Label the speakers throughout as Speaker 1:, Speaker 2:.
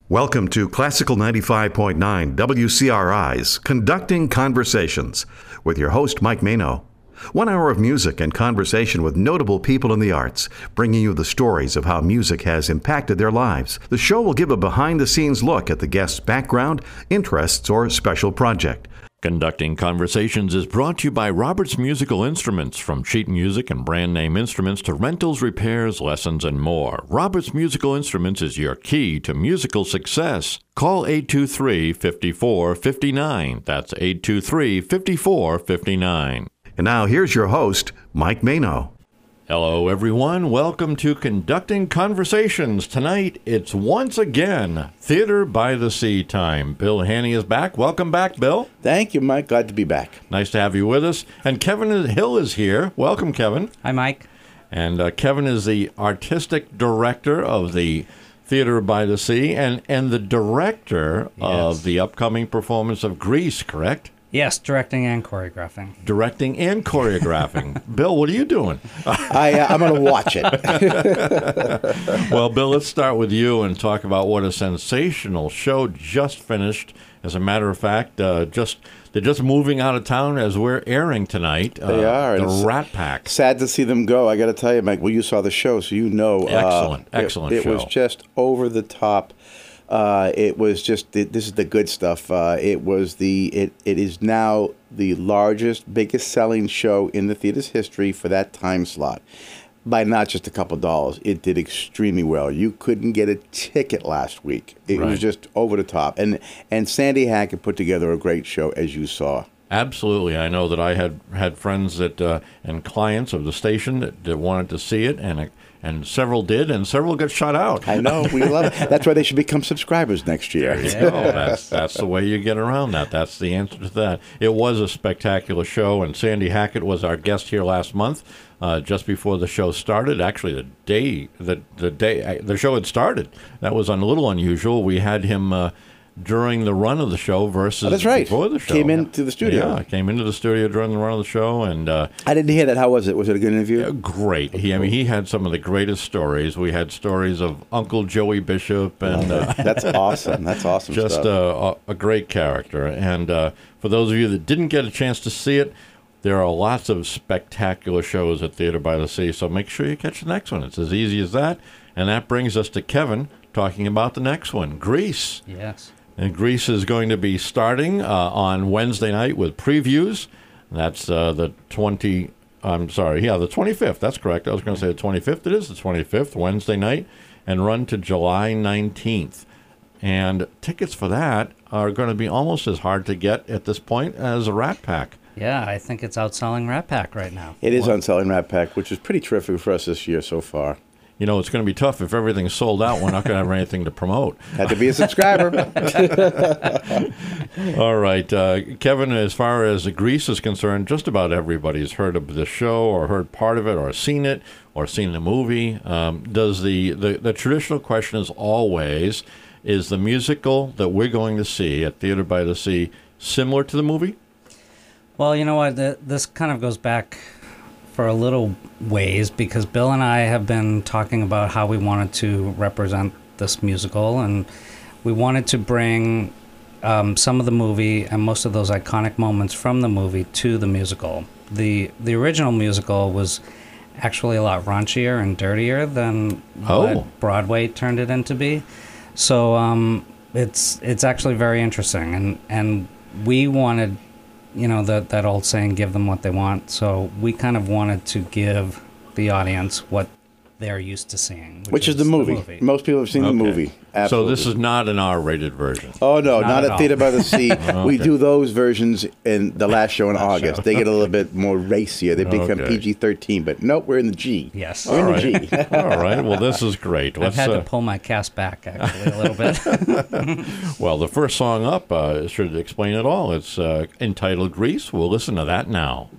Speaker 1: Welcome to Classical 95.9 WCRI's Conducting Conversations with your host, Mike Mano. 1 hour of music and conversation with notable people in the arts, bringing you the stories of how music has impacted their lives. The show will give a behind-the-scenes look at the guest's background, interests, or special project.
Speaker 2: Conducting Conversations is brought to you by Roberts Musical Instruments, from sheet music and brand name instruments to rentals, repairs, lessons, and more. Roberts Musical Instruments is your key to musical success. Call 823-5459. That's 823-5459.
Speaker 1: And now here's your host, Mike Mano.
Speaker 2: Hello, everyone. Welcome to Conducting Conversations. Tonight, it's once again Theater by the Sea time. Bill Haney is back. Welcome back, Bill.
Speaker 3: Thank you, Mike. Glad to be back.
Speaker 2: Nice to have you with us. And Kevin Hill is here. Welcome, Kevin.
Speaker 4: Hi, Mike.
Speaker 2: And Kevin is the artistic director of the Theater by the Sea and the director of the upcoming performance of Grease, correct?
Speaker 4: Yes, directing and choreographing.
Speaker 2: Directing and choreographing. Bill, what are you doing?
Speaker 3: I'm going to watch it.
Speaker 2: Well, Bill, let's start with you and talk about what a sensational show just finished. As a matter of fact, they're just moving out of town as we're airing tonight.
Speaker 3: They are.
Speaker 2: The Rat Pack.
Speaker 3: Sad to see them go. I got to tell you, Mike, well, you saw the show, so you know.
Speaker 2: Excellent
Speaker 3: it
Speaker 2: show.
Speaker 3: It was just over the top. It was just, this is the good stuff. It is now the largest, biggest selling show in the theater's history for that time slot. By not just a couple dollars. It did extremely well. You couldn't get a ticket last week. It was just over the top. And Sandy Hackett put together a great show, as you saw.
Speaker 2: Absolutely. I know that I had friends that and clients of the station that wanted to see it, and several did, and several got shut out.
Speaker 3: I know. We love it. That's why they should become subscribers next year.
Speaker 2: There you go. That's the way you get around that. That's the answer to that. It was a spectacular show, and Sandy Hackett was our guest here last month, just before the show started. Actually, the day the show had started. That was a little unusual. We had him during the run of the show versus
Speaker 3: that's right.
Speaker 2: before the show.
Speaker 3: Came into the studio.
Speaker 2: Yeah, came into the studio during the run of the show, and
Speaker 3: I didn't hear that. How was it? Was it a good interview?
Speaker 2: Great. He had some of the greatest stories. We had stories of Uncle Joey Bishop, and
Speaker 3: that's awesome. That's awesome.
Speaker 2: Just a great character. And for those of you that didn't get a chance to see it, there are lots of spectacular shows at Theater by the Sea. So make sure you catch the next one. It's as easy as that. And that brings us to Kevin talking about the next one, Grease.
Speaker 4: Yes.
Speaker 2: And Grease is going to be starting on Wednesday night with previews. That's the 25th. That's correct. I was going to say the 25th. It is the 25th, Wednesday night, and run to July 19th. And tickets for that are going to be almost as hard to get at this point as a Rat Pack.
Speaker 4: Yeah, I think it's outselling Rat Pack right now.
Speaker 3: It is outselling Rat Pack, which is pretty terrific for us this year so far.
Speaker 2: You know, it's going to be tough. If everything's sold out, we're not going to have anything to promote.
Speaker 3: Had to be a subscriber.
Speaker 2: All right. Kevin, as far as Grease is concerned, just about everybody's heard of the show or heard part of it or seen it or seen the movie. Does the traditional question is always, is the musical that we're going to see at Theater by the Sea similar to the movie?
Speaker 4: Well, you know what? This kind of goes back for a little ways, because Bill and I have been talking about how we wanted to represent this musical, and we wanted to bring some of the movie and most of those iconic moments from the movie to the musical. The original musical was actually a lot raunchier and dirtier than what Broadway turned it into be. So it's actually very interesting, and we wanted, you know, that old saying, give them what they want. So we kind of wanted to give the audience what they're used to seeing.
Speaker 3: Which is the movie. Most people have seen the movie. Absolutely.
Speaker 2: So this is not an R-rated version.
Speaker 3: Oh, no, not
Speaker 4: at
Speaker 3: at Theater by the Sea.
Speaker 2: Okay.
Speaker 3: We do those versions in the last show in August. They get a little bit more racier. They become PG-13, but nope, we're in the G.
Speaker 4: Yes.
Speaker 3: We're in the G.
Speaker 2: All right. Well, this is great.
Speaker 4: I've had to pull my cast back, actually, a little bit.
Speaker 2: Well, the first song up should explain it all. It's entitled Grease. We'll listen to that now.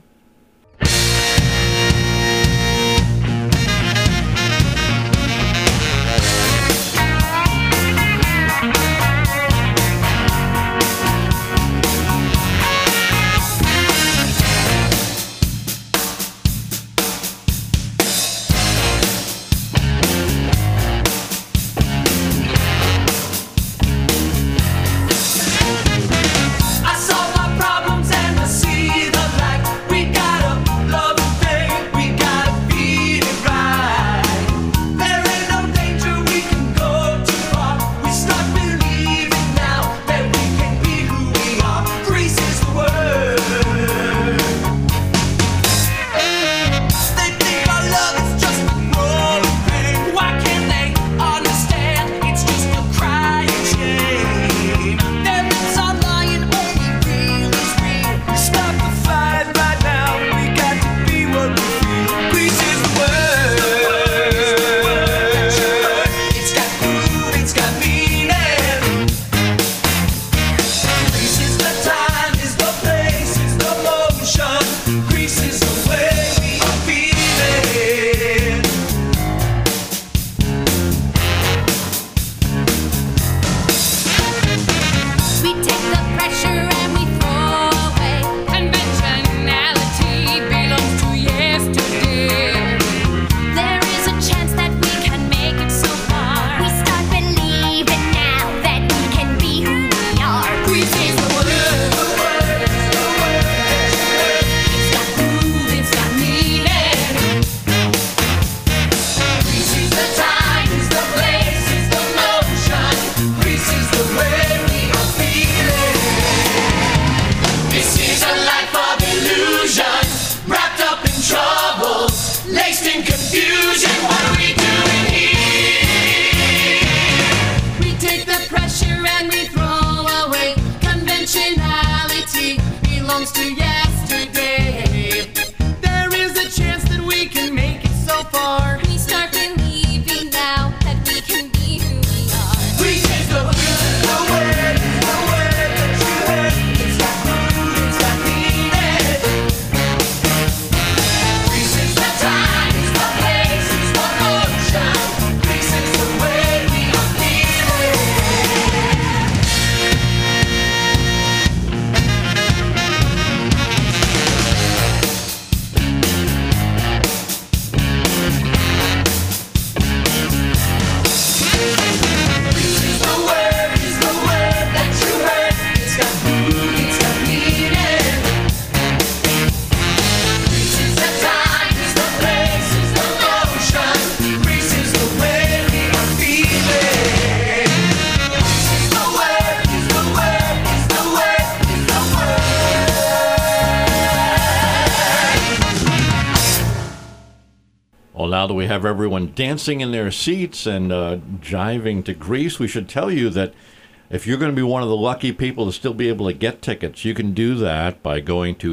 Speaker 2: Now that we have everyone dancing in their seats and jiving to Grease, we should tell you that if you're going to be one of the lucky people to still be able to get tickets, you can do that by going to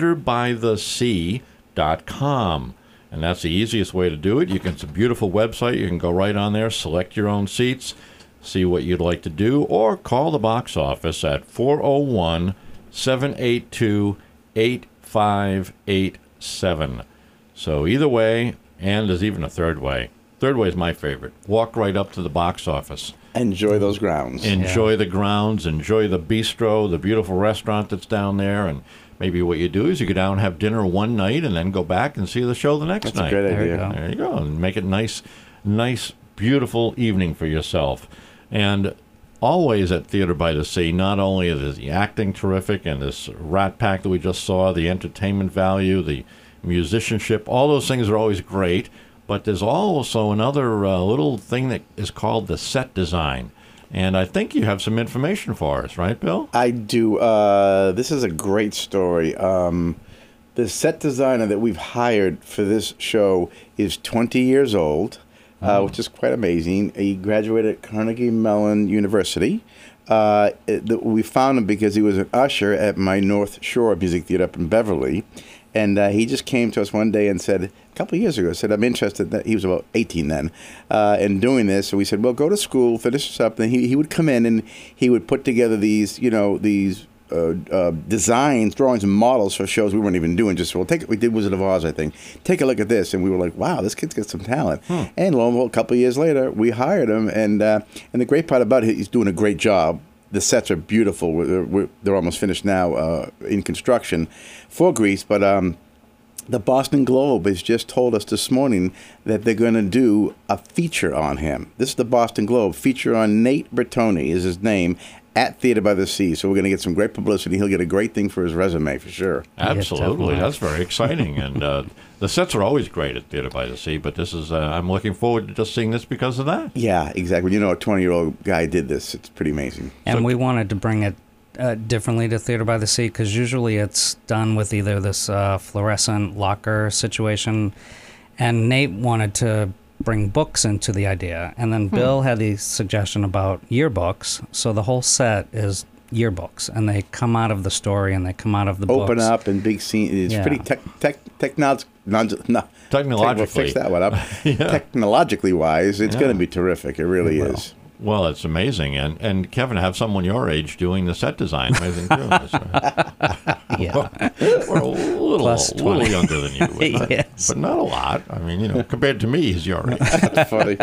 Speaker 2: theaterbythesea.com. And that's the easiest way to do it. It's a beautiful website. You can go right on there, select your own seats, see what you'd like to do, or call the box office at 401-782-8587. So either way, and there's even a third way. Third way is my favorite. Walk right up to the box office.
Speaker 3: Enjoy those grounds.
Speaker 2: Enjoy the grounds. Enjoy the bistro, the beautiful restaurant that's down there. And maybe what you do is you go down and have dinner one night and then go back and see the show the next night.
Speaker 3: That's a great idea.
Speaker 2: There you go. And make it nice, beautiful evening for yourself. And always at Theater by the Sea, not only is the acting terrific and this Rat Pack that we just saw, the entertainment value, the musicianship, all those things are always great. But there's also another little thing that is called the set design. And I think you have some information for us, right, Bill?
Speaker 3: I do. This is a great story. The set designer that we've hired for this show is 20 years old, which is quite amazing. He graduated at Carnegie Mellon University. We found him because he was an usher at my North Shore Music Theater up in Beverly. And he just came to us one day and said, a couple of years ago, said, I'm interested. That he was about 18 then, in doing this. So we said, well, go to school, finish this up. And he would come in and he would put together these, designs, drawings, and models for shows we weren't even doing. We did Wizard of Oz, I think. Take a look at this. And we were like, wow, this kid's got some talent. And lo and behold, a couple of years later, we hired him. And the great part about it, he's doing a great job. The sets are beautiful. They're almost finished now in construction for Grease. But the Boston Globe has just told us this morning that they're going to do a feature on him. This is the Boston Globe. Feature on Nate Bertoni is his name at Theater by the Sea. So we're going to get some great publicity. He'll get a great thing for his resume for sure.
Speaker 2: Absolutely. That's very exciting. And the sets are always great at Theater by the Sea, but this is, I'm looking forward to just seeing this because of that.
Speaker 3: Yeah, exactly. You know, a 20-year-old guy did this. It's pretty amazing.
Speaker 4: And we wanted to bring it differently to Theater by the Sea because usually it's done with either this fluorescent locker situation, and Nate wanted to bring books into the idea, and then Bill had the suggestion about yearbooks, so the whole set is yearbooks, and they come out of the story and they come out of the
Speaker 3: open
Speaker 4: books.
Speaker 3: up and big scene. It's pretty
Speaker 2: technologically.
Speaker 3: Fix that one up. Technologically wise, it's going to be terrific. It really is.
Speaker 2: Well, it's amazing. And Kevin, have someone your age doing the set design. Amazing too.
Speaker 4: Yeah.
Speaker 2: We're a little younger than you.
Speaker 4: Yes.
Speaker 2: But not a lot. I mean, compared to me, he's your age.
Speaker 3: That's funny.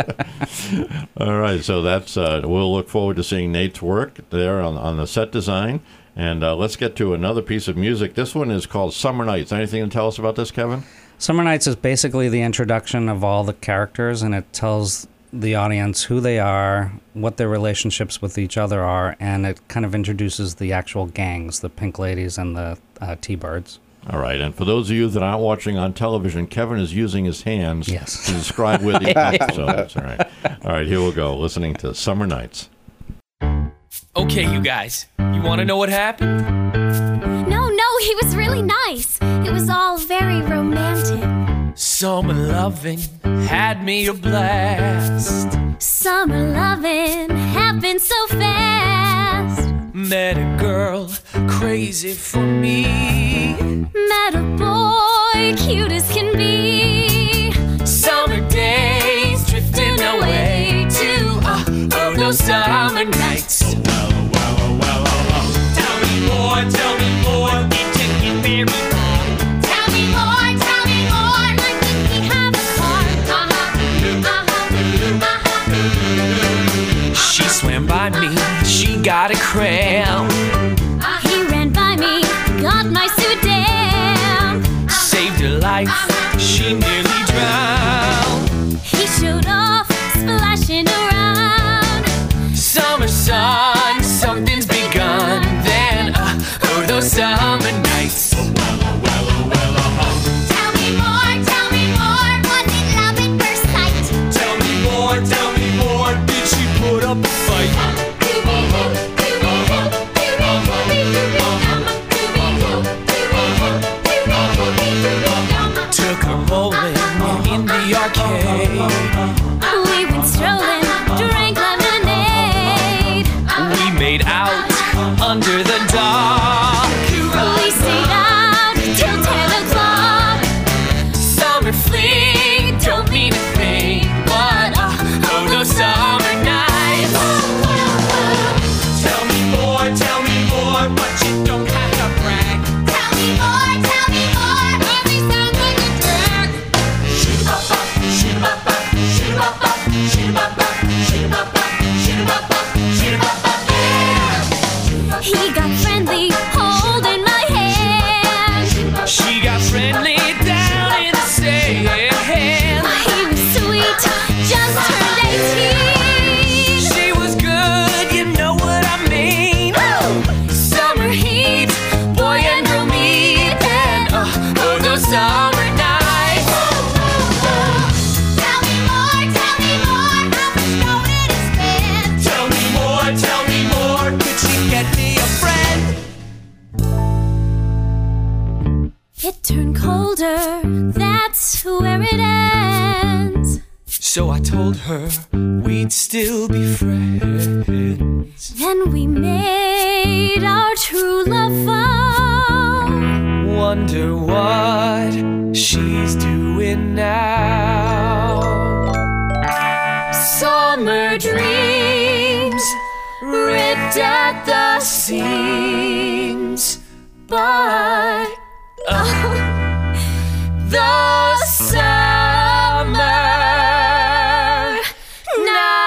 Speaker 2: All right. So that's, we'll look forward to seeing Nate's work there on the set design. And let's get to another piece of music. This one is called Summer Nights. Anything to tell us about this, Kevin?
Speaker 4: Summer Nights is basically the introduction of all the characters, and it tells the audience who they are, what their relationships with each other are, and it kind of introduces the actual gangs, the Pink Ladies and the T-Birds.
Speaker 2: All right, and for those of you that aren't watching on television, Kevin is using his hands to describe where the episodes. All right. All right, here we go, listening to Summer Nights.
Speaker 5: Okay, you guys, you want to know what happened?
Speaker 6: No, he was really nice. It was all very romantic.
Speaker 5: Summer loving had me a blast.
Speaker 6: Summer loving happened so fast.
Speaker 5: Met a girl crazy for me.
Speaker 6: Met a boy cute as can be.
Speaker 5: Summer days drifting away to those summer nights. Tell me more, can you bear me?
Speaker 6: Tell me more, I think we have a car.
Speaker 5: She swam by me, she got a cramp.
Speaker 6: He ran by me, got my suit damp.
Speaker 5: Saved her life, she nearly drowned.
Speaker 6: He showed off, splashing around.
Speaker 5: Summer sun, something's begun. Then, those summer nights.
Speaker 6: Tell me more, was it love at first sight?
Speaker 5: Tell me more, did she put up a fight? stayed out under the dark.
Speaker 6: We stayed out till 10 o'clock.
Speaker 5: Summer fling, don't mean a thing, but oh, those summer nights. Tell me more, but you don't have to brag.
Speaker 6: Tell me more, every sound like a drag.
Speaker 5: Shoot 'em up, shoot 'em up, shoot 'em up, shoot 'em up, shoot 'em up, shoot 'em up, shoot 'em up, yeah.
Speaker 6: He got friendly, holding my hand.
Speaker 5: She got friendly down in the sand.
Speaker 6: He was sweet, just turned 18.
Speaker 5: She was good, you know what I mean. Summer heat, boy and girl meet, and oh, those summer nights.
Speaker 6: Tell me more, how much snow did it spend?
Speaker 5: Tell me more, could she get me a friend?
Speaker 6: It turned colder, that's where it ends.
Speaker 5: So I told her we'd still be friends.
Speaker 6: Then we made our true love vow.
Speaker 5: Wonder what she's doing now.
Speaker 6: Summer dreams ripped at the seams, but the summer night.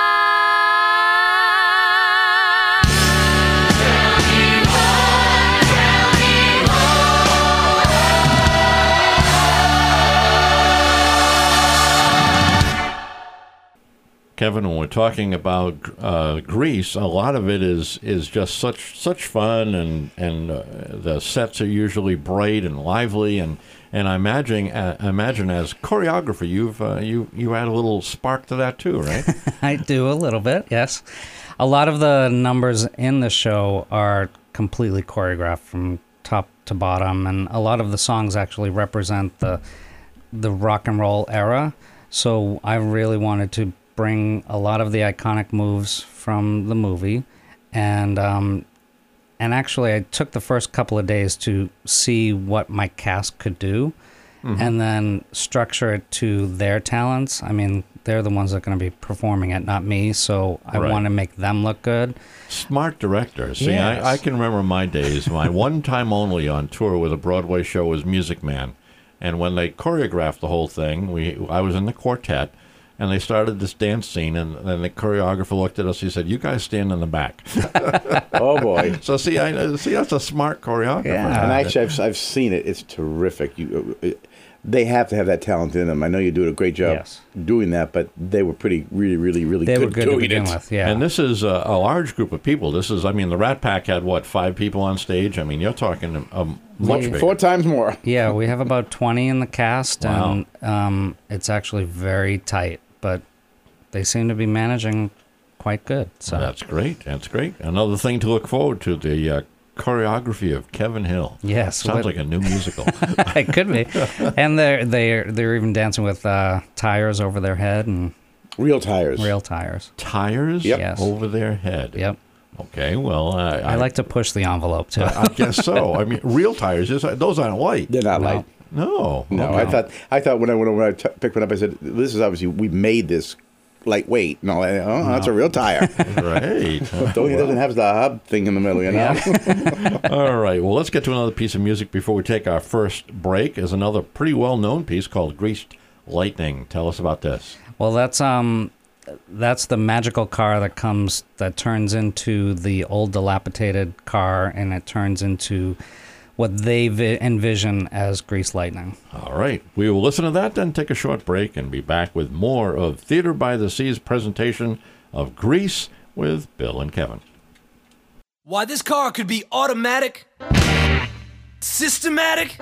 Speaker 2: Kevin, when we're talking about Grease, a lot of it is just such fun, and the sets are usually bright and lively, and I imagine as choreographer, you add a little spark to that too, right?
Speaker 4: I do a little bit, yes. A lot of the numbers in the show are completely choreographed from top to bottom, and a lot of the songs actually represent the rock and roll era. So I really wanted to bring a lot of the iconic moves from the movie, and actually I took the first couple of days to see what my cast could do, and then structure it to their talents. I mean, they're the ones that are going to be performing it, not me, so I want to make them look good.
Speaker 2: Smart director. See,
Speaker 4: Yes.
Speaker 2: I can remember my days. My one time only on tour with a Broadway show was Music Man, and when they choreographed the whole thing, I was in the quartet. And they started this dance scene, and then the choreographer looked at us. He said, "You guys stand in the back."
Speaker 3: Oh boy!
Speaker 2: So see, that's a smart choreographer.
Speaker 4: Yeah.
Speaker 3: And actually, I've seen it. It's terrific. They have to have that talent in them. I know you do a great job doing that, but they were really
Speaker 4: They
Speaker 3: good
Speaker 4: were good to
Speaker 3: doing
Speaker 4: begin
Speaker 3: it.
Speaker 4: with, yeah.
Speaker 2: And this is a large group of people. This is, I mean, the Rat Pack had, 5 people on stage? I mean, you're talking much bigger.
Speaker 3: 4 times more.
Speaker 4: Yeah, we have about 20 in the cast,
Speaker 2: Wow.
Speaker 4: and it's actually very tight, but they seem to be managing quite good. So
Speaker 2: That's great. That's great. Another thing to look forward to, the choreography of Kevin Hill.
Speaker 4: Yes,
Speaker 2: Sounds like a new musical.
Speaker 4: it could be. And they're even dancing with tires over their head and
Speaker 3: Real tires.
Speaker 4: real tires.
Speaker 2: Tires
Speaker 3: Yep.
Speaker 4: Yes.
Speaker 2: over their head.
Speaker 4: Yep.
Speaker 2: Okay, well,
Speaker 4: I like to push the envelope too.
Speaker 2: I guess so. I mean, real tires, those aren't light.
Speaker 3: They're not
Speaker 4: No.
Speaker 3: light.
Speaker 2: No.
Speaker 3: No,
Speaker 2: Okay.
Speaker 3: I thought when I picked one up, I said, "This is obviously we made this lightweight." No, that's a real tire.
Speaker 2: Right.
Speaker 3: Though he doesn't have the hub thing in the middle, you know.
Speaker 2: All right. Well, let's get to another piece of music before we take our first break. Is another pretty well-known piece called "Greased Lightning." Tell us about this.
Speaker 4: Well, that's the magical car that turns into the old dilapidated car, and it turns into what they envision as Grease Lightning.
Speaker 2: All right. We will listen to that, then take a short break, and be back with more of Theater by the Sea's presentation of Grease with Bill and Kevin.
Speaker 5: Why this car could be automatic, systematic,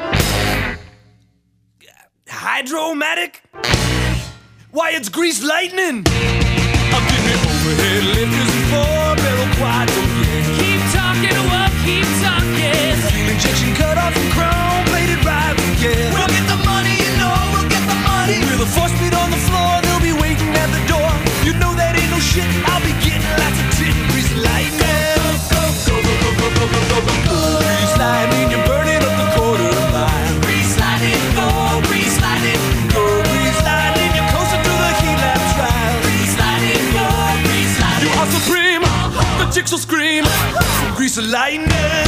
Speaker 5: hydromatic. Why it's Grease Lightning. I'll give me overhead lifters and 4-barrel quadro. Keep talking, well, keep talking. Fuel injection cut off and chrome plated right again. We'll get the money, you know, we'll get the money. With a 4-speed on the floor, they'll be waiting at the door. You know that ain't no shit, I'll be getting lots of tit. Grease Lightning. scream, the chicks will scream, grease the lightning.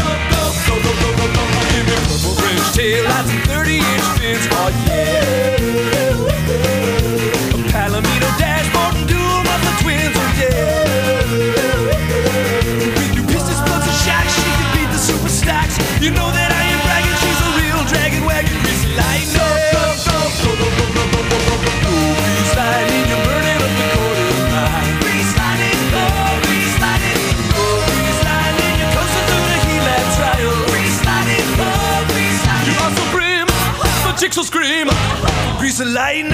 Speaker 5: Give me purple French tail lights and 30-inch fins, oh yeah. A Palomino dashboard and dual muffler twins, oh yeah. With new pistols, bloods, and shacks, she can beat the super stacks. You know that I ain't bragging, she's a real dragon wagon, grease the lightning. Grease lightning, you're burning up the quarter mile. Grease lightning, grease lightning, grease lightning, you're closer to the heat-lab trial. Grease lightning, grease lightning, you are so grim, the chicks will scream, grease the lightning.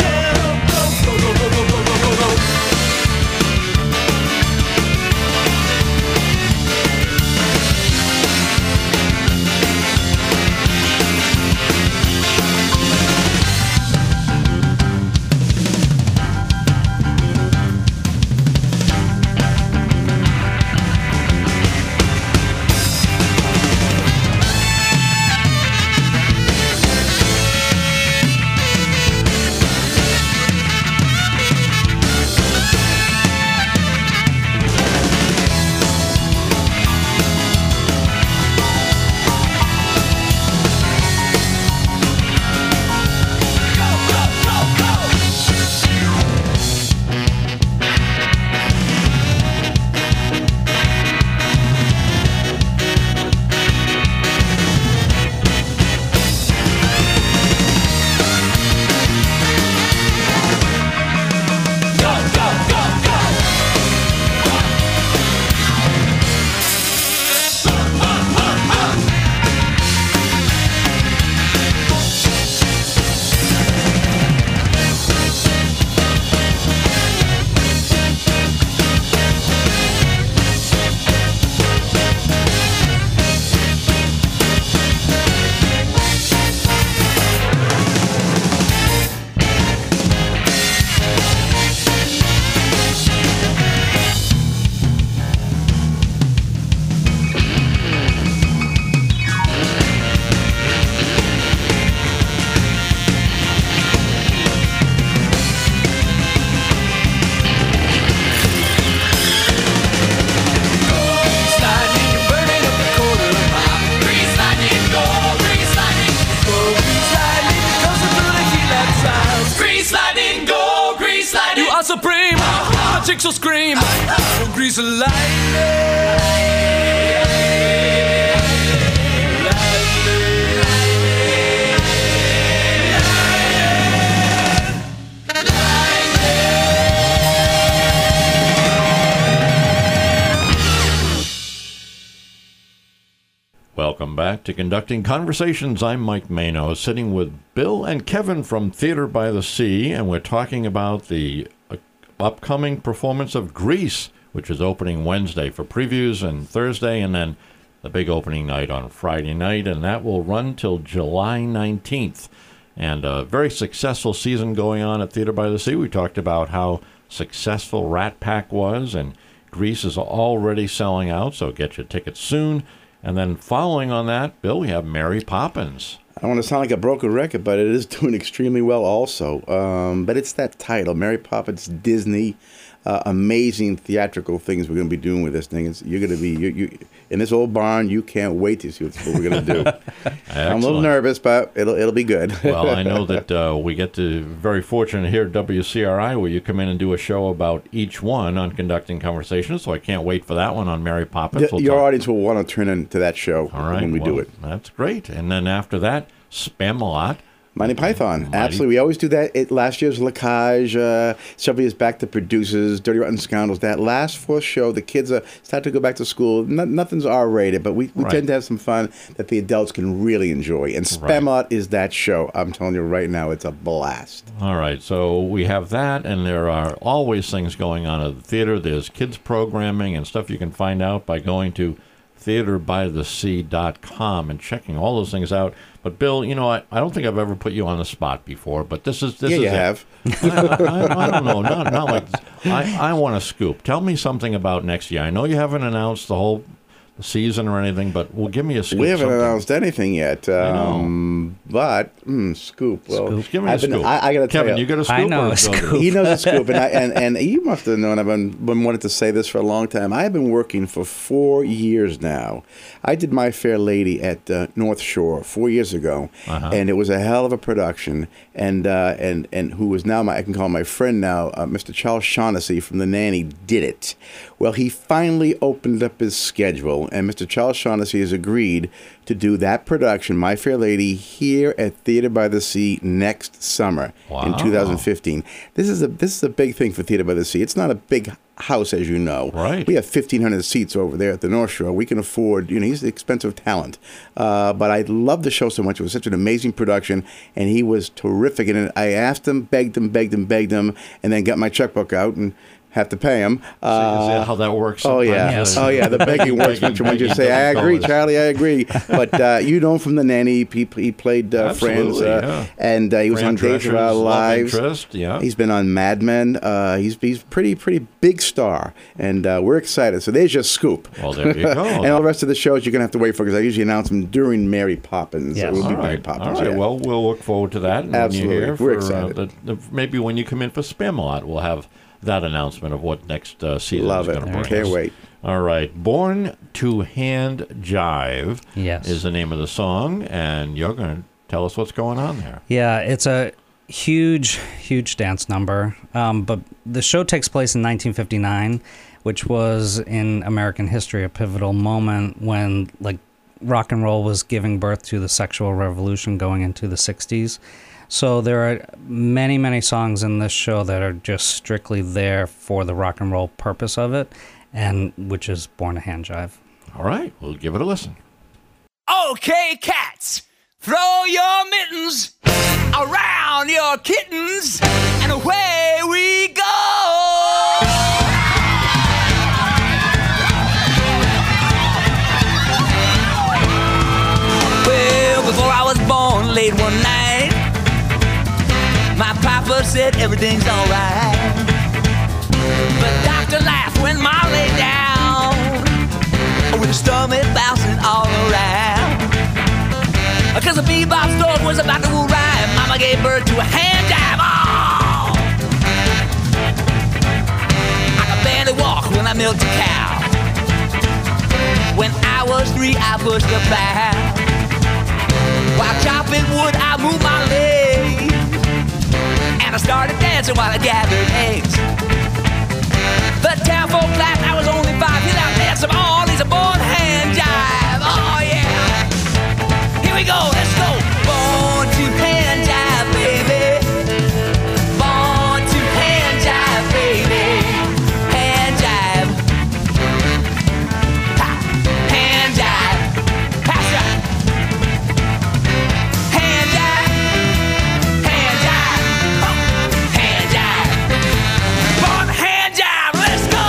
Speaker 5: Supreme, the chicks will scream, grease the
Speaker 2: Welcome back to Conducting Conversations. I'm Mike Mano, sitting with Bill and Kevin from Theater by the Sea, and we're talking about the upcoming performance of Grease, which is opening Wednesday for previews and Thursday, and then the big opening night on Friday night, and that will run till July 19th. And a very successful season going on at Theater by the Sea. We talked about how successful Rat Pack was, and Grease is already selling out, so get your tickets soon. And then following on that, Bill, we have Mary Poppins.
Speaker 3: I don't want to sound like a broken record, but it is doing extremely well also. But it's that title, Mary Poppins, Disney, amazing theatrical things we're going to be doing with this thing. You're going to be you in this old barn. You can't wait to see what we're going to do. I'm a little nervous, but it'll be good.
Speaker 2: Well, I know that we get to very fortunate here at WCRI where you come in and do a show about each one on Conducting Conversations. So I can't wait for that one on Mary Poppins.
Speaker 3: Your audience will want to turn into that show when we do it.
Speaker 2: That's great. And then after that, Spam-A-Lot.
Speaker 3: Monty Python, absolutely. We always do that. Last year's Lacage, several years back, The Producers, Dirty Rotten Scoundrels. That last fourth show, the kids start to go back to school. Nothing's R-rated, but we tend to have some fun that the adults can really enjoy. And Spam-A-Lot is that show. I'm telling you right now, it's a blast.
Speaker 2: All right, so we have that, and there are always things going on at the theater. There's kids programming and stuff you can find out by going to theaterbythesea.com and checking all those things out. But Bill, you know, I don't think I've ever put you on the spot before, but this is
Speaker 3: you have.
Speaker 2: I don't know, not like this. I want a scoop. Tell me something about next year. I know you haven't announced the whole season or anything, but give me a scoop.
Speaker 3: We haven't
Speaker 2: something.
Speaker 3: announced anything yet. But scoop. Well,
Speaker 2: Scoop. Give me a scoop.
Speaker 3: I got to tell
Speaker 2: Kevin, you got a scoop?
Speaker 4: I know
Speaker 2: or
Speaker 4: a scoop.
Speaker 3: He knows a scoop, and you must have known. I've been wanting to say this for a long time. I've been working for 4 years now. I did My Fair Lady at North Shore 4 years ago, and it was a hell of a production. And who is now I can call my friend now, Mr. Charles Shaughnessy from The Nanny, did it. Well, he finally opened up his schedule, and Mr. Charles Shaughnessy has agreed to do that production, My Fair Lady, here at Theater by the Sea next summer in 2015. This is a big thing for Theater by the Sea. It's not a big house, as you know.
Speaker 2: Right.
Speaker 3: We have 1,500 seats over there at the North Shore. We can afford, he's an expensive talent. But I love the show so much. It was such an amazing production, and he was terrific in it. I asked him, begged him, and then got my checkbook out and have to pay him.
Speaker 2: Is that how that works?
Speaker 3: Oh yeah,
Speaker 4: Yes.
Speaker 3: oh yeah. The begging works when you say, "I agree, Charlie, I agree." But you know him from The Nanny. He played Friends, and he was on Days of Our Lives.
Speaker 2: Yeah.
Speaker 3: He's been on Mad Men. He's pretty big star, and we're excited. So there's your scoop.
Speaker 2: Well, there you go.
Speaker 3: And all the rest of the shows you're gonna have to wait for, because I usually announce them during Mary Poppins.
Speaker 4: Yes.
Speaker 3: So we'll be
Speaker 2: All
Speaker 3: Mary
Speaker 2: right.
Speaker 3: Poppins.
Speaker 2: All right.
Speaker 3: Yeah.
Speaker 2: Well, we'll look forward to that. And
Speaker 3: Absolutely.
Speaker 2: When you're here
Speaker 3: We're
Speaker 2: for,
Speaker 3: excited.
Speaker 2: maybe when you come in for Spamalot, we'll have that announcement of what next season
Speaker 3: Love
Speaker 2: is
Speaker 3: it.
Speaker 2: going to bring
Speaker 3: Can't
Speaker 2: us.
Speaker 3: wait.
Speaker 2: All right. Born to Hand Jive
Speaker 4: Yes.
Speaker 2: is the name of the song, and you're going to tell us what's going on there.
Speaker 4: Yeah, it's a huge dance number. But the show takes place in 1959, which was in American history a pivotal moment when rock and roll was giving birth to the sexual revolution going into the 60s. So there are many songs in this show that are just strictly there for the rock and roll purpose of it, and which is Born to Hand Jive.
Speaker 2: All right. We'll give it a listen.
Speaker 5: Okay, cats, throw your mittens around your kittens, and away we go. Well, before I was born, late one night, my papa said everything's alright. But doctor laughed when Ma lay down, with her stomach bouncing all around. Cause the bebop store was about to arrive, Mama gave birth to a hand jive. Oh! I could barely walk when I milked a cow. When I was 3, I pushed a plow. While chopping wood, I moved my legs, and I started dancing while I gathered eggs. The town folk laughed, I was only 5. He laughed, dance them all, he's a born hand jive. Oh yeah. Here we go, let's go. Born to hand jive, baby. Born to hand jive, baby. Hand jive. Ha. Hand jive. Pass right. Hand jive. Hand jive. Oh. Hand jive. Born hand jive, let's go.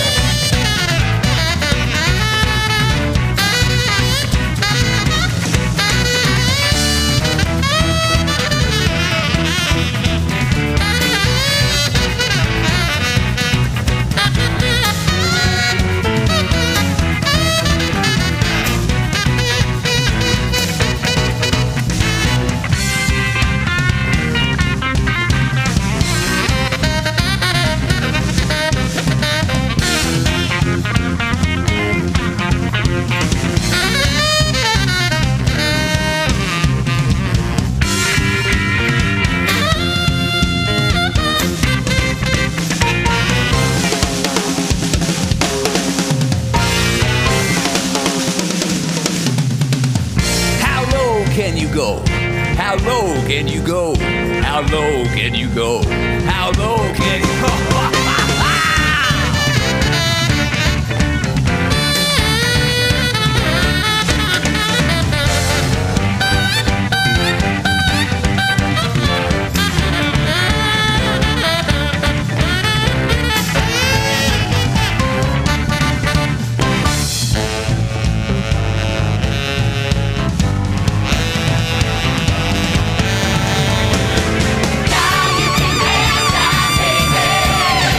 Speaker 5: How low can you go? How low can you go? How low can you go? How low can you go? Now you can dance, baby.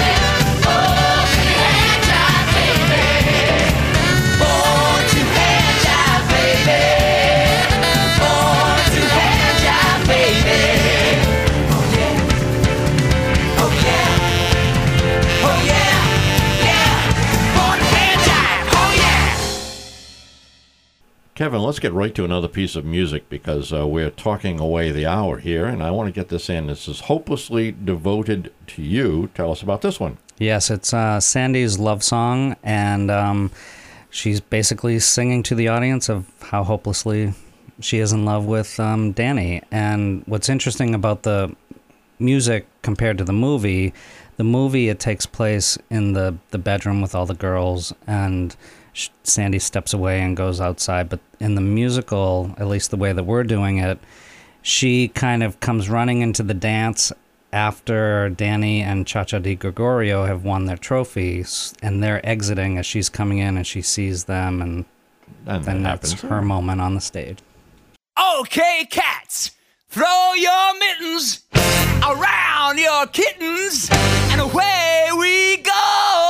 Speaker 2: Kevin, let's get right to another piece of music because we're talking away the hour here, and I want to get this in. This is Hopelessly Devoted to You. Tell us about this one.
Speaker 4: Yes, it's Sandy's love song, and she's basically singing to the audience of how hopelessly she is in love with Danny. And what's interesting about the music compared to the movie, it takes place in the bedroom with all the girls, and Sandy steps away and goes outside. But in the musical, at least the way that we're doing it, she kind of comes running into the dance after Danny and Cha-Cha Di Gregorio have won their trophies, and they're exiting as she's coming in, and she sees them, and then that's her moment on the stage.
Speaker 5: Okay, cats, throw your mittens around your kittens, and away we go.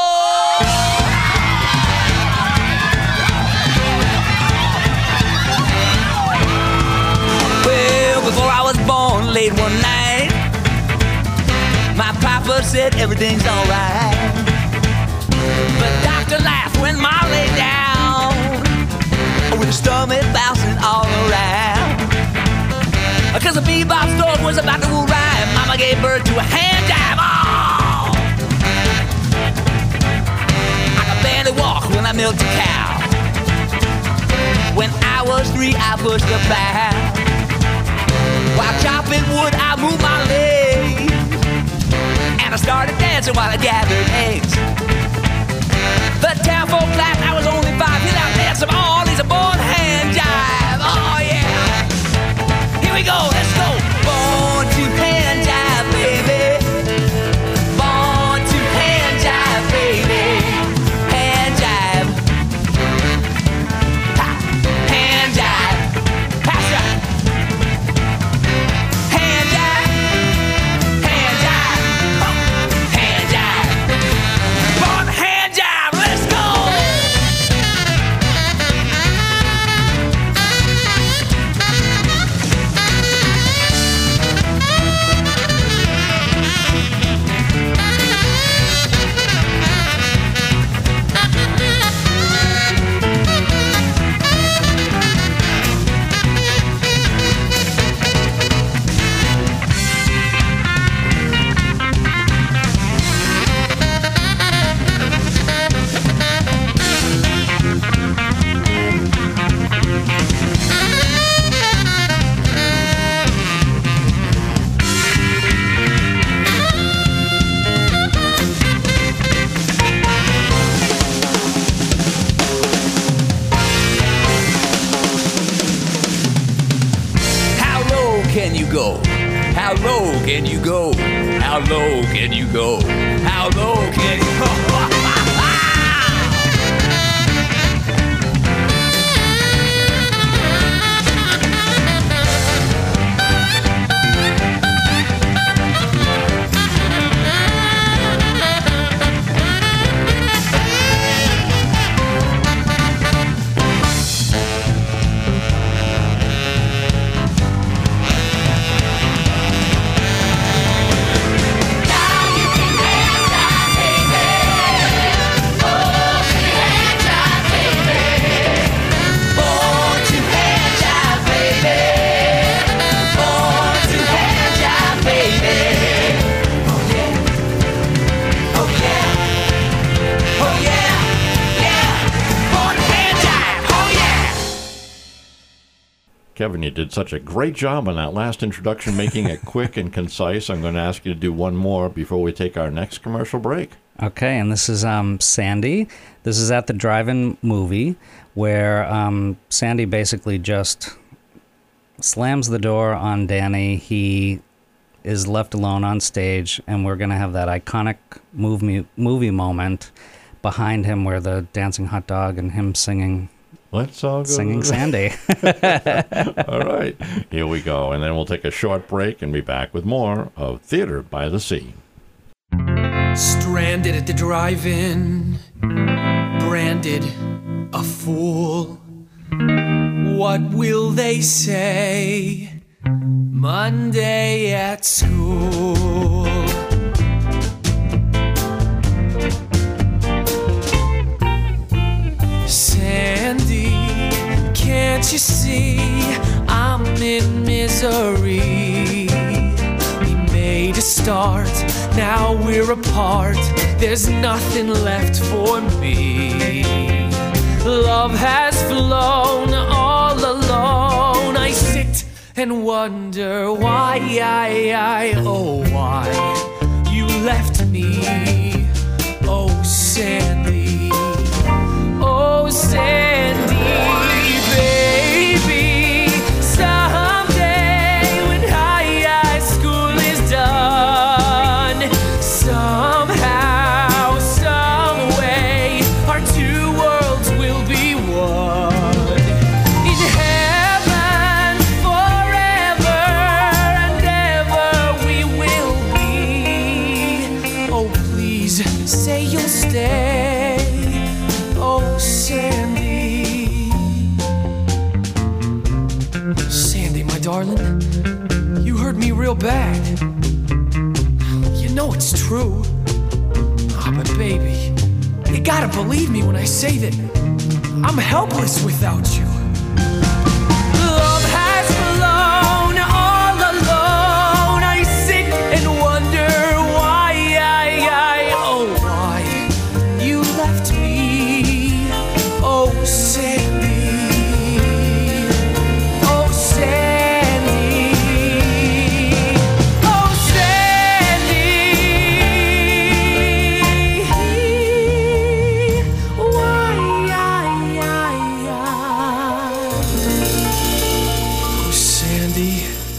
Speaker 5: Well, before I was born late one night, my papa said everything's alright. But doctor laughed when Ma lay down, with her stomach bouncing all around. Cause the bebop storm was about to arrive, Mama gave birth to a hand jive. Oh! I could barely walk when I milked a cow. When I was 3, I pushed the plow. While chopping wood, I moved my legs, and I started dancing while I gathered eggs. The town folk laughed, I was only 5. Hit out dance of all, he's a born hand jive. Oh yeah. Here we go, let's go. Born to hand jive, baby. Born to hand jive, baby. Hand jive. Ha. Hand jive. That's right. Hand jive. Hand jive. Oh. Hand jive. Born to hand jive, let's go. How low can you go? How low can you go? How low can you go?
Speaker 2: Kevin, you did such a great job on that last introduction, making it quick and concise. I'm going to ask you to do one more before we take our next commercial break.
Speaker 4: Okay, and this is Sandy. This is at the drive-in movie where Sandy basically just slams the door on Danny. He is left alone on stage, and we're going to have that iconic movie moment behind him where the dancing hot dog and him singing.
Speaker 2: Let's all go
Speaker 4: singing Sandy.
Speaker 2: All right, here we go. And then we'll take a short break and be back with more of Theater by the Sea.
Speaker 5: Stranded at the drive-in, branded a fool. What will they say Monday at school? Sandy, can Can't you see I'm in misery? We made a start, now we're apart. There's nothing left for me. Love has flown all alone. I sit and wonder why, oh why you left me. Oh Sandy, oh Sandy, baby. Someday when high school is done, somehow, some way, our two worlds will be one. In heaven forever and ever we will be. Oh please say you'll stay. Oh Sandy. Sandy, my darling, you hurt me real bad. You know it's true. Ah, but baby, you gotta believe me when I say that I'm helpless without you. Love has flown all alone. I sit and wonder why, oh why you left me. Oh Sandy, oh Sandy, oh Sandy, why, oh Sandy.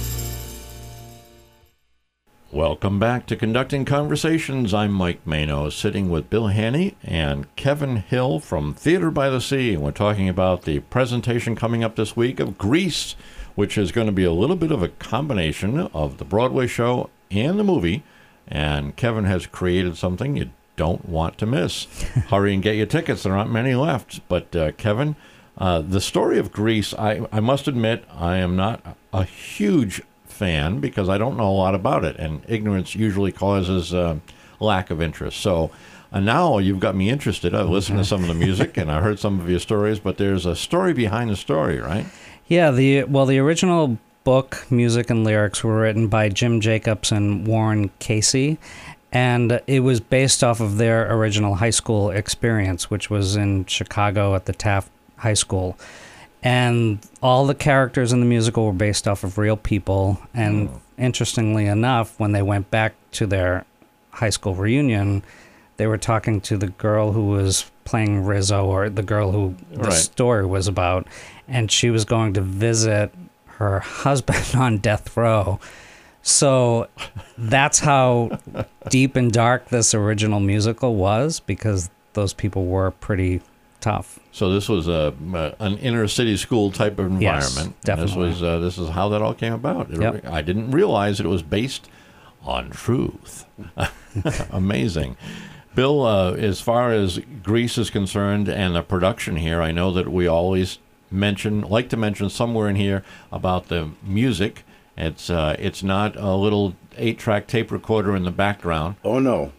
Speaker 2: Welcome back to Conducting Conversations. I'm Mike Mano, sitting with Bill Haney and Kevin Hill from Theater by the Sea. And we're talking about the presentation coming up this week of Grease, which is going to be a little bit of a combination of the Broadway show and the movie. And Kevin has created something you don't want to miss. Hurry and get your tickets. There aren't many left. But Kevin, the story of Grease, I must admit, I am not a huge fan because I don't know a lot about it, and ignorance usually causes lack of interest. So now you've got me interested. I've listened to some of the music and I heard some of your stories, but there's a story behind the story, right?
Speaker 4: Yeah, the original book, music and lyrics were written by Jim Jacobs and Warren Casey, and it was based off of their original high school experience, which was in Chicago at the Taft High School. And all the characters in the musical were based off of real people. And interestingly enough, when they went back to their high school reunion, they were talking to the girl who was playing Rizzo, or the girl who the story was about. And she was going to visit her husband on death row. So that's how deep and dark this original musical was, because those people were pretty tough.
Speaker 2: So this was an inner city school type of environment.
Speaker 4: Yes, definitely.
Speaker 2: This is how that all came about.
Speaker 4: Yep.
Speaker 2: I didn't realize it was based on truth. Amazing. Bill, as far as Grease is concerned and the production here, I know that we always like to mention somewhere in here about the music. It's not a little 8-track tape recorder in the background.
Speaker 3: Oh no!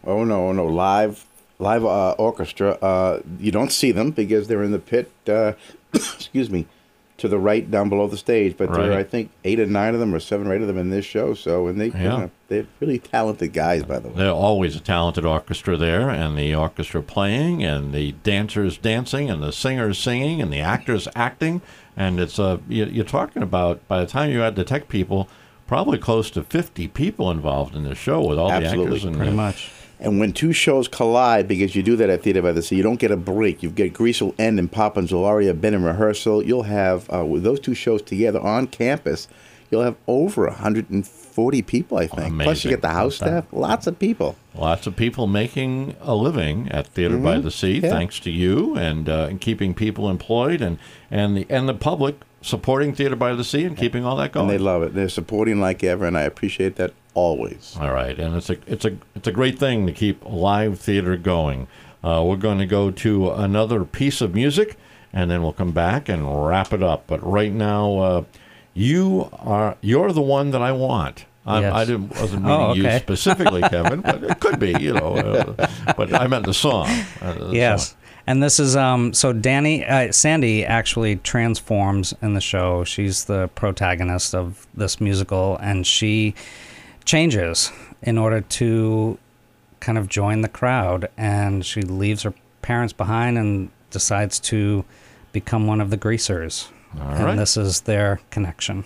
Speaker 3: Live orchestra. You don't see them because they're in the pit. Excuse me, to the right down below the stage. But there are, I think, 8 or 9 of them, or 7 or 8 of them in this show. So, and they're really talented guys, by the way.
Speaker 2: They're always a talented orchestra there, and the orchestra playing, and the dancers dancing, and the singers singing, and the actors acting. And it's you're talking about, by the time you add the tech people, probably close to 50 people involved in the show with all the actors. And
Speaker 4: pretty much.
Speaker 3: And when two shows collide, because you do that at Theater by the Sea, you don't get a break. You get Grease will end and Poppins will already have been in rehearsal. You'll have, with those two shows together on campus, you'll have over 140 people, I think.
Speaker 2: Amazing.
Speaker 3: Plus you get the house staff, lots of people.
Speaker 2: Lots of people making a living at Theater by the Sea, thanks to you, and keeping people employed, and the public supporting Theater by the Sea and keeping all that going.
Speaker 3: And they love it. They're supporting like ever, and I appreciate that always.
Speaker 2: All right, and it's a great thing to keep live theater going. We're going to go to another piece of music, and then we'll come back and wrap it up. But right now, you're the one that I want.
Speaker 4: Yes.
Speaker 2: I wasn't meaning you specifically, Kevin, but it could be, but I meant the song.
Speaker 4: Yes.
Speaker 2: Song.
Speaker 4: And this is so Sandy actually transforms in the show. She's the protagonist of this musical, and she changes in order to kind of join the crowd, and she leaves her parents behind and decides to become one of the greasers.
Speaker 2: All
Speaker 4: and
Speaker 2: right.
Speaker 4: This is their connection.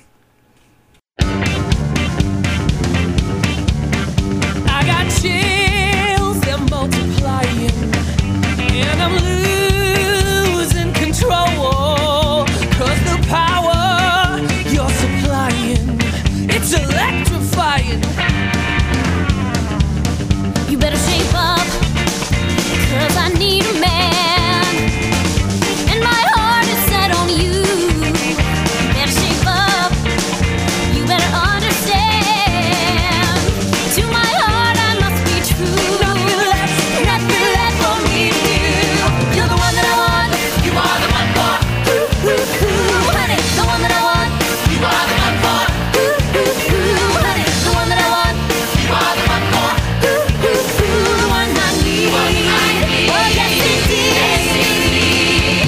Speaker 5: I got chills, they're multiplying, and I'm losing control. 'Cause the power you're supplying, it's electrifying.
Speaker 6: You better shape up, 'cause I need a man, and my heart is set on you. You better shape up, you better understand. To my heart I must be true. Nothing left for me to do. You're the one that I want, you are the one for. Honey, the one that I want, you are the one for. Honey, the one that I want, you are the one for. The one I need, oh yes indeed.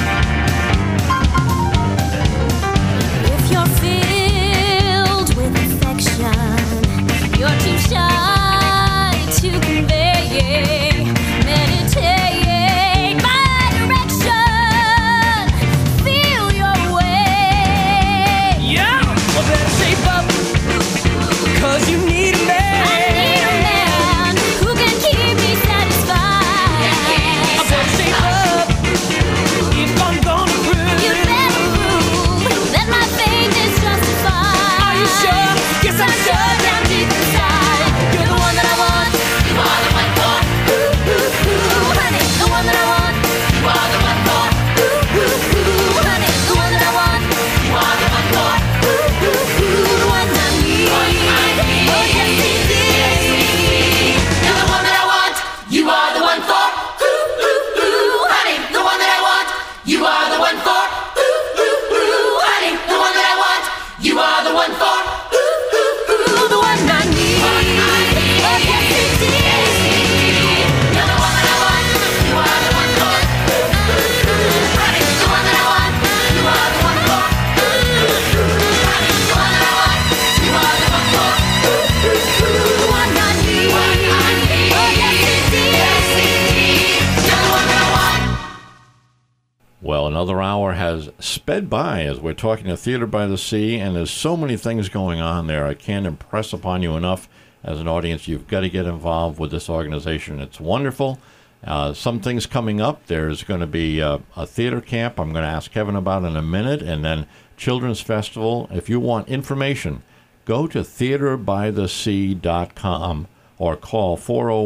Speaker 6: If you're filled with affection, you're too shy to convey. Meditate my direction, feel your way.
Speaker 5: Yeah, well, better shape up, 'cause you need a
Speaker 6: I need a
Speaker 5: man.
Speaker 6: man who can keep me satisfied.
Speaker 5: I better shape up if I'm gonna prove.
Speaker 6: You better prove that my faith is justified.
Speaker 5: Are you sure? Yes, I'm sure.
Speaker 6: Down deep inside, you're the one that I want. You are the one for. Honey, the one that I want. You are the one for. Honey, the one that I want. You are the one for. The one I need. Oh yes indeed. You're the one that I want. You are the one for. Honey, the one that I want. You are the one for. Honey, the one that I want. You are the one for. The one I need. Oh yes indeed. You're the one that I want. You are the one for. Honey, the one that I want. You are the one for. Honey, the one that I want. You are the one for. The one I need. Oh yes indeed. You're the one that I want.
Speaker 2: Well, another hour has sped by as we're talking to Theater by the Sea, and there's so many things going on there. I can't impress upon you enough as an audience. You've got to get involved with this organization. It's wonderful. Some things coming up. There's going to be a theater camp I'm going to ask Kevin about in a minute, and then Children's Festival. If you want information, go to theaterbythesea.com or call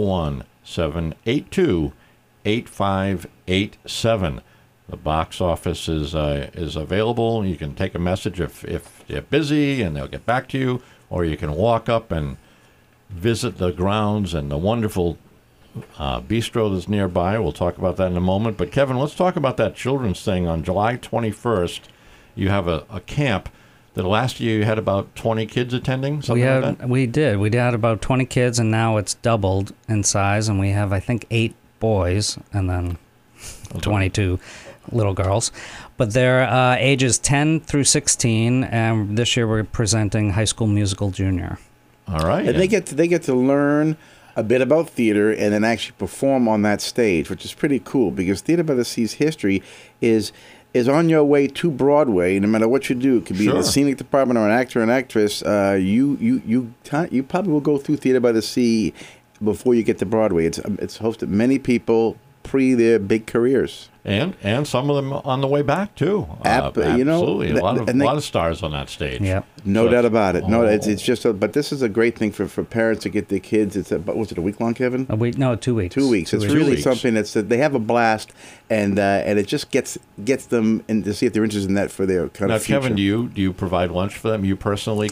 Speaker 2: 401-782-8587. The box office is available. You can take a message if they're busy, and they'll get back to you, or you can walk up and visit the grounds and the wonderful bistro that's nearby. We'll talk about that in a moment. But Kevin, let's talk about that children's thing. On July 21st, you have a camp that last year you had about 20 kids attending. Something like that?
Speaker 4: We did. We had about 20 kids, and now it's doubled in size, and we have, I think, 8 boys and then 22 little girls. But they're ages 10 through 16, and this year we're presenting High School Musical Junior.
Speaker 2: All right.
Speaker 3: And they get to learn a bit about theater and then actually perform on that stage, which is pretty cool because Theater by the Sea's history is on your way to Broadway. No matter what you do, it could be in the scenic department or an actor and actress. You probably will go through Theater by the Sea before you get to Broadway. It's hosted many people pre their big careers.
Speaker 2: And some of them on the way back too.
Speaker 3: You know,
Speaker 2: absolutely, a lot of stars on that stage.
Speaker 4: Yep.
Speaker 3: No doubt about it. No, it's just. But this is a great thing for parents to get their kids. It's was it a week long, Kevin?
Speaker 4: A week? No, 2 weeks.
Speaker 3: 2 weeks. It's really something that's they have a blast, and it just gets them in to see if they're interested in that for their kind
Speaker 2: Now,
Speaker 3: of future.
Speaker 2: Kevin, do you provide lunch for them? You personally cook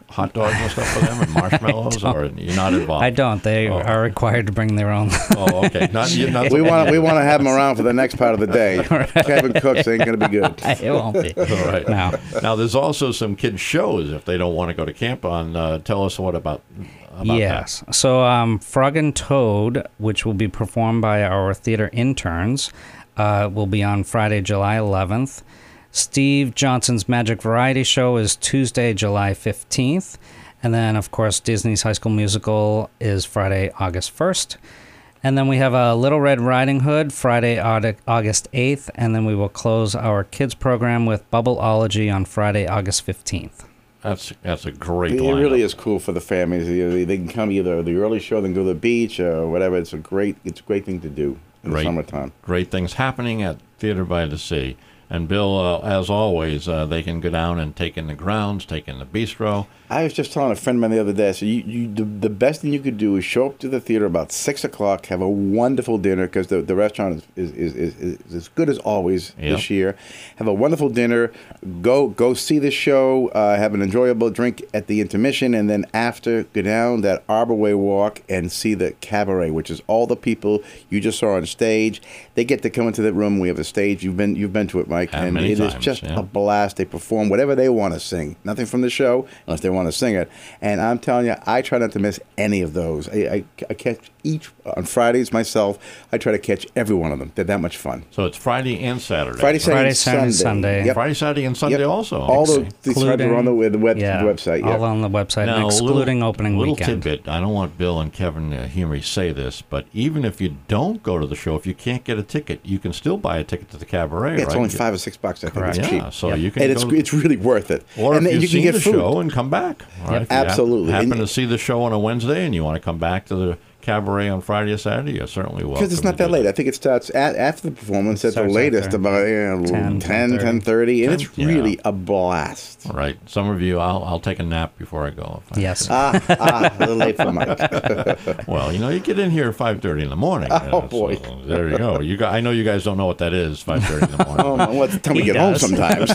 Speaker 2: hot dogs and stuff for them and marshmallows, or you're not involved?
Speaker 4: I don't. They are required to bring their own.
Speaker 2: Oh, okay. Not
Speaker 3: We want to have them around for the next part of the day. Kevin Cooks ain't going to be good.
Speaker 4: It won't be.
Speaker 2: All right.
Speaker 4: No.
Speaker 2: Now, there's also some kids' shows if they don't want to go to camp on. Tell us what about
Speaker 4: Yes. So Frog and Toad, which will be performed by our theater interns, will be on Friday, July 11th. Steve Johnson's Magic Variety Show is Tuesday, July 15th. And then, of course, Disney's High School Musical is Friday, August 1st. And then we have a Little Red Riding Hood, Friday, August 8th. And then we will close our kids program with Bubbleology on Friday, August 15th.
Speaker 2: That's a great
Speaker 3: It
Speaker 2: lineup.
Speaker 3: really is cool for the families. They can come either the early show, then go to the beach or whatever. It's a great thing to do in the summertime.
Speaker 2: Great things happening at Theater by the Sea. And Bill, as always, they can go down and take in the grounds, take in the bistro.
Speaker 3: I was just telling a friend of mine the other day, so the best thing you could do is show up to the theater about 6 o'clock, have a wonderful dinner, because the restaurant is as good as always this year. Have a wonderful dinner, go see the show, have an enjoyable drink at the intermission, and then after, go down that Arbor Way walk and see the cabaret, which is all the people you just saw on stage. They get to come into that room. We have a stage. You've been to it, Mike, and
Speaker 2: many
Speaker 3: it is
Speaker 2: times,
Speaker 3: just a blast. They perform whatever they want to sing. Nothing from the show, unless they want to sing it. And I'm telling you, I try not to miss any of those. I catch each on Fridays myself. I try to catch every one of them. They're that much fun.
Speaker 2: So it's Friday and Saturday.
Speaker 3: Friday, Saturday,
Speaker 4: Saturday, Sunday.
Speaker 3: Yep.
Speaker 2: Friday, Saturday, and Sunday
Speaker 3: Yep.
Speaker 2: also.
Speaker 3: All
Speaker 2: Okay.
Speaker 3: these times are on the website.
Speaker 4: All on the website,
Speaker 2: Now,
Speaker 4: excluding opening
Speaker 2: little
Speaker 4: weekend.
Speaker 2: tidbit. I don't want Bill and Kevin to hear me say this, but even if you don't go to the show, if you can't get a ticket, you can still buy a ticket to the cabaret,
Speaker 3: Yeah, it's
Speaker 2: right?
Speaker 3: only $5 or $6. I think
Speaker 4: Correct.
Speaker 3: it's cheap.
Speaker 2: Yeah, so you can
Speaker 3: And
Speaker 2: go
Speaker 3: it's really worth it.
Speaker 2: or
Speaker 3: and
Speaker 2: if
Speaker 3: then
Speaker 2: you've
Speaker 3: you can
Speaker 2: seen
Speaker 3: get
Speaker 2: the
Speaker 3: food.
Speaker 2: show and come back. All right? If you
Speaker 3: Absolutely.
Speaker 2: happen
Speaker 3: And-
Speaker 2: to see the show on a Wednesday and you want to come back to the cabaret on Friday or Saturday, you're certainly welcome.
Speaker 3: Because it's not
Speaker 2: to
Speaker 3: that
Speaker 2: do
Speaker 3: late. I think it starts after the performance at the
Speaker 4: starts
Speaker 3: latest,
Speaker 4: after
Speaker 3: about 10, 10:30, and it's
Speaker 2: Yeah.
Speaker 3: really a blast.
Speaker 2: All right. Some of you, I'll take a nap before I go. if I-
Speaker 4: Yes.
Speaker 3: A little late for Mike.
Speaker 2: Well, you get in here at 5:30 in the morning.
Speaker 3: Oh, boy.
Speaker 2: So there you go. I know you guys don't know what that is, 5:30 in the morning.
Speaker 3: Oh, well, it's time we
Speaker 4: He
Speaker 3: get home
Speaker 4: does.
Speaker 3: sometimes.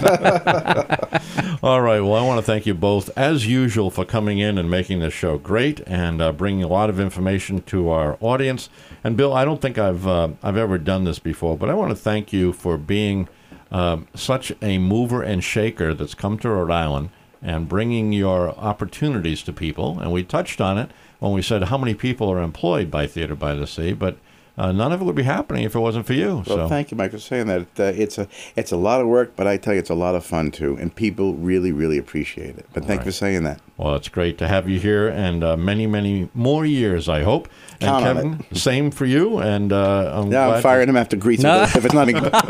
Speaker 2: All right. Well, I want to thank you both, as usual, for coming in and making this show great and bringing a lot of information to our audience. And Bill, I don't think I've ever done this before, but I want to thank you for being such a mover and shaker that's come to Rhode Island and bringing your opportunities to people. And we touched on it when we said how many people are employed by Theater by the Sea, but none of it would be happening if it wasn't for you.
Speaker 3: Well,
Speaker 2: So
Speaker 3: thank you, Mike, for saying that. It's a lot of work, but I tell you, it's a lot of fun, too. And people really, really appreciate it. But thank you for saying that.
Speaker 2: Well, it's great to have you here, and many, many more years, I hope. And
Speaker 3: Count on
Speaker 2: Kevin, same for you. And I'm
Speaker 3: Now
Speaker 2: glad
Speaker 3: I'm firing him after Grease if it's not any good.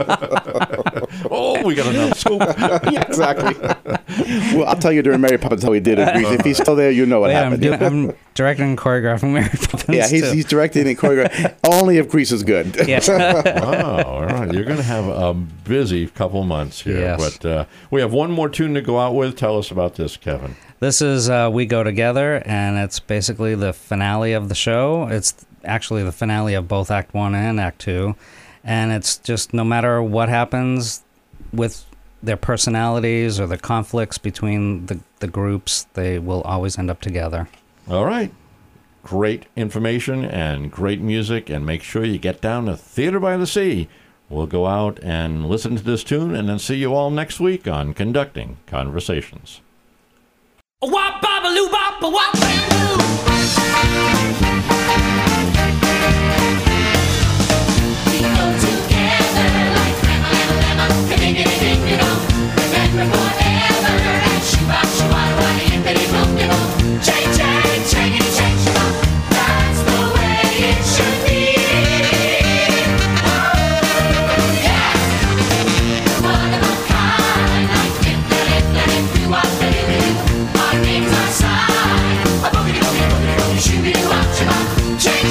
Speaker 2: Oh, we got another scoop.
Speaker 3: Yeah, exactly. Well, I'll tell you during Mary Poppins how he did it, Grease. If he's still there, you know what
Speaker 4: Wait,
Speaker 3: happened.
Speaker 4: I'm directing and choreographing Mary Poppins.
Speaker 3: Yeah,
Speaker 4: too.
Speaker 3: he's directing and choreographing. Only if Grease is good.
Speaker 4: Yeah.
Speaker 2: Wow, all right. You're going to have a busy couple months here.
Speaker 4: Yes.
Speaker 2: But we have one more tune to go out with. Tell us about this, Kevin.
Speaker 4: This is We Go Together, and it's basically the finale of the show. It's actually the finale of both Act 1 and Act 2. And it's just no matter what happens with their personalities or the conflicts between the groups, they will always end up together.
Speaker 2: All right. Great information and great music. And make sure you get down to Theater by the Sea. We'll go out and listen to this tune and then see you all next week on Conducting Conversations.
Speaker 5: Wop babaloo bop wop bamboo. We go together like lemma, ding ding ding ding dong. Remember forever and shoo-bop shoo-wah-wah, yippity-bop-de-bop. Chang-chang, changity-chang-chang. That's the way it should be. Oh, yeah. One of a kind, like dip-da-dip-da-dip-doo-wop-da-dip-doo. Our names are signed. A boogity-boogity-boogity-boogity, shoo-bity-wop-shoo-bop. Chang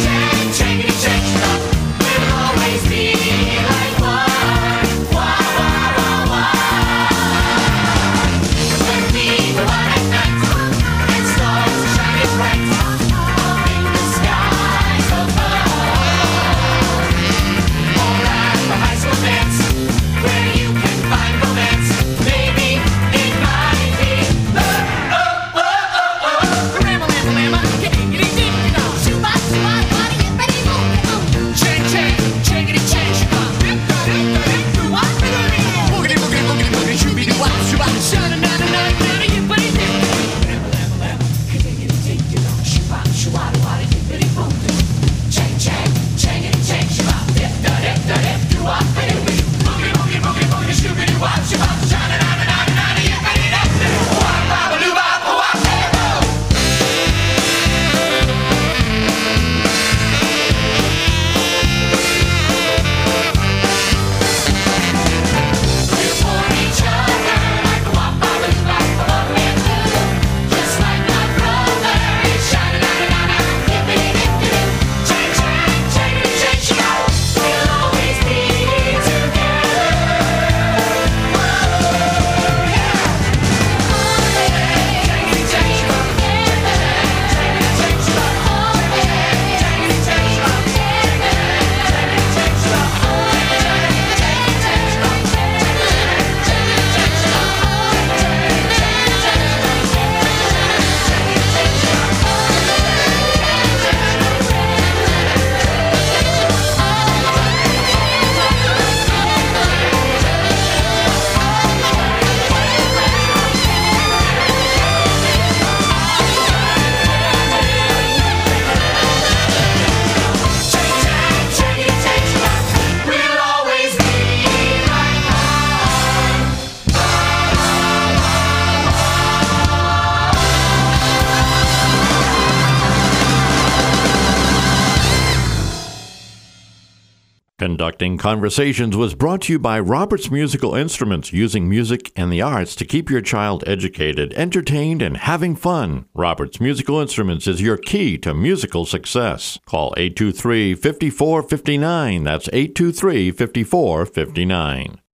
Speaker 2: Conducting Conversations was brought to you by Roberts Musical Instruments, using music and the arts to keep your child educated, entertained, and having fun. Roberts Musical Instruments is your key to musical success. Call 823-5459. That's 823-5459.